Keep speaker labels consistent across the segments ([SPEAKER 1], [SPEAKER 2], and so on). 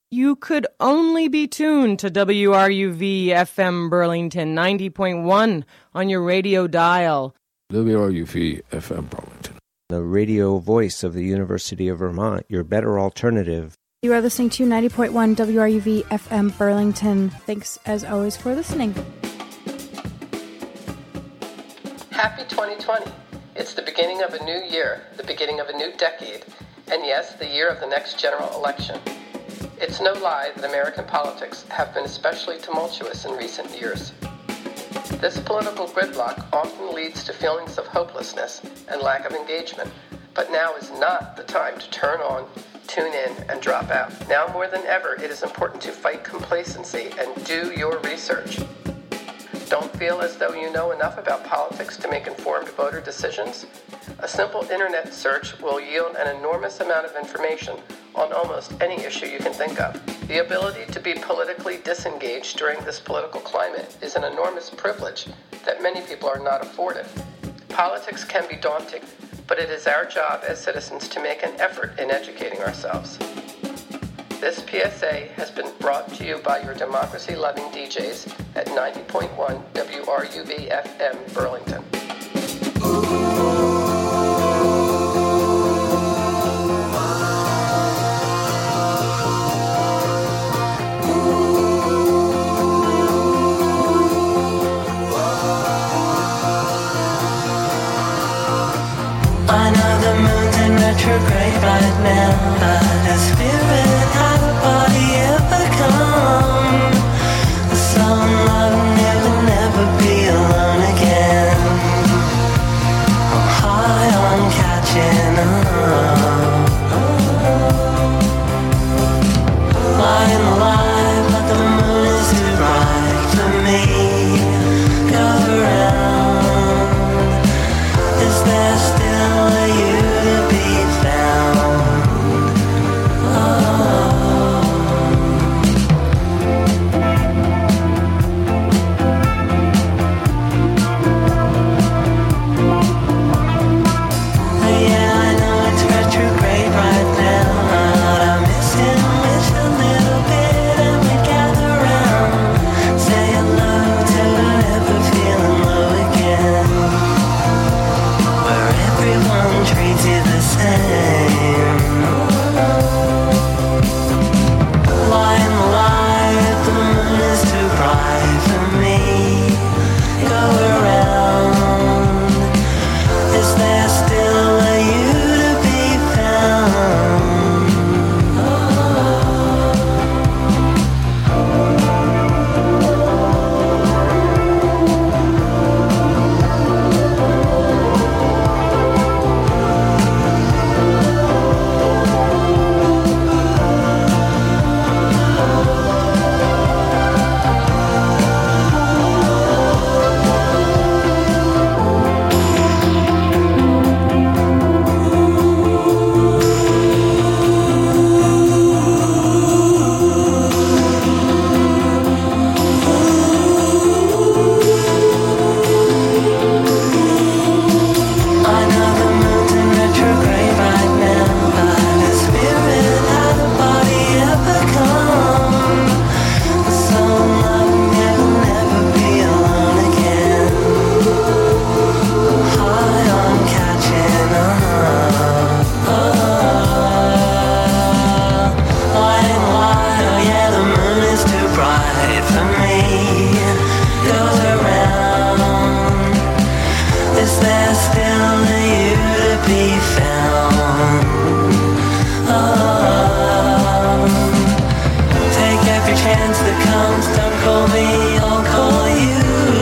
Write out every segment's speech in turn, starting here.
[SPEAKER 1] You could only be tuned to WRUV FM Burlington 90.1 on your radio dial.
[SPEAKER 2] WRUV FM Burlington.
[SPEAKER 3] The radio voice of the University of Vermont, your better alternative.
[SPEAKER 4] You are listening to 90.1 WRUV FM Burlington. Thanks, as always, for listening.
[SPEAKER 5] Happy 2020. It's the beginning of a new year, the beginning of a new decade, and yes, the year of the next general election. It's no lie that American politics have been especially tumultuous in recent years. This political gridlock often leads to feelings of hopelessness and lack of engagement, but now is not the time to turn on, tune in, and drop out. Now more than ever, it is important to fight complacency and do your research. Don't feel as though you know enough about politics to make informed voter decisions? A simple internet search will yield an enormous amount of information on almost any issue you can think of. The ability to be politically disengaged during this political climate is an enormous privilege that many people are not afforded. Politics can be daunting, but it is our job as citizens to make an effort in educating ourselves. This PSA has been brought to you by your democracy-loving DJs at 90.1 WRUV FM Burlington.
[SPEAKER 6] I know the moon's in retrograde right now, but the spirit had a body ever come. The song I'll never be alone again. I'm high on catching up. Lying alive, but the moon is too bright for me. Go around. Is there still a you to be found? Yeah, I know it's retrograde right now, but I miss him, wish a little bit, and we gather round, say hello till we're never feeling low again, where everyone treats you the same. Lying alive, the moon is too bright for me. Go around. Is there still a you to be found? I know the moon's in retrograde right now, but the spirit had a body ever come. The soul I'll never be alone again. I'm high on catching up. Lying wide, oh yeah, the moon is too bright for me. Goes around. Is there still a you to be found? Take every chance that comes. Don't call me, I'll call you.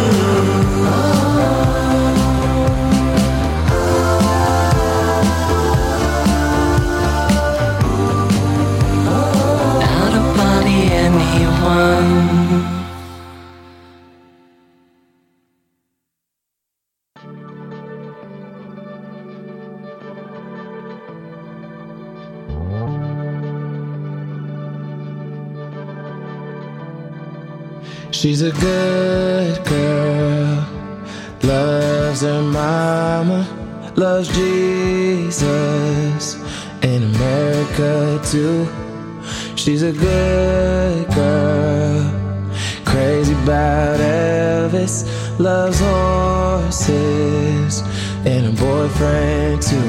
[SPEAKER 6] Out of body, anyone.
[SPEAKER 7] She's a good girl, loves her mama, loves Jesus, in America too. She's a good girl, crazy about Elvis, loves horses, and a boyfriend too.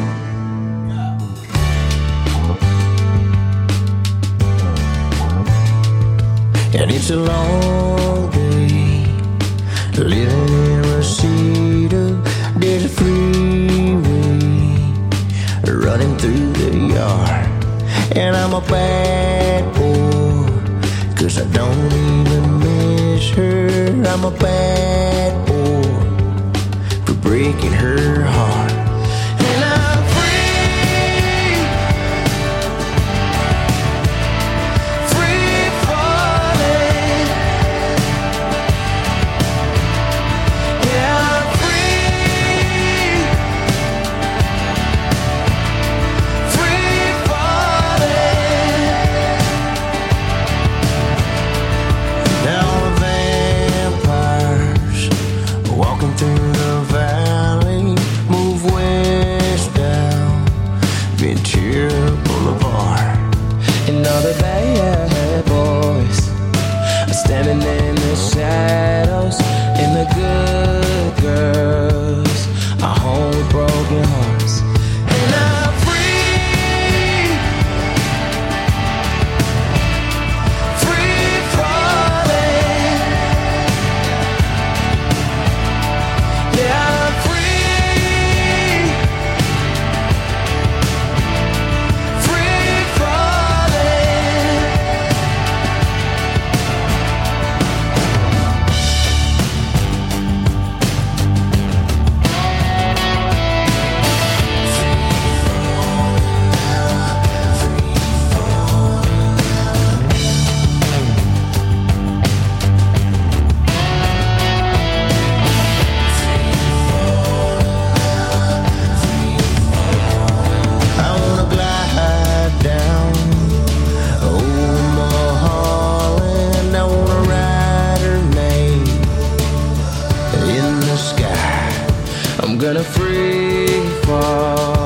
[SPEAKER 7] And it's a long day living in Reseda. There's a freeway running through the yard, and I'm a bad boy, 'cause I don't even miss her. I'm a bad boy for breaking her heart. And I'm free, free falling. Yeah, I'm free, free falling. Now the vampires walking through the valley move west down Ventura Boulevard, and all the bad boys are standing in the shadows, and the good girls are home with broken hearts. And I'm free, free falling. Yeah, I'm free, free falling. I wanna glide down over Mulholland. I wanna write her name in the sky. I'm gonna free fall.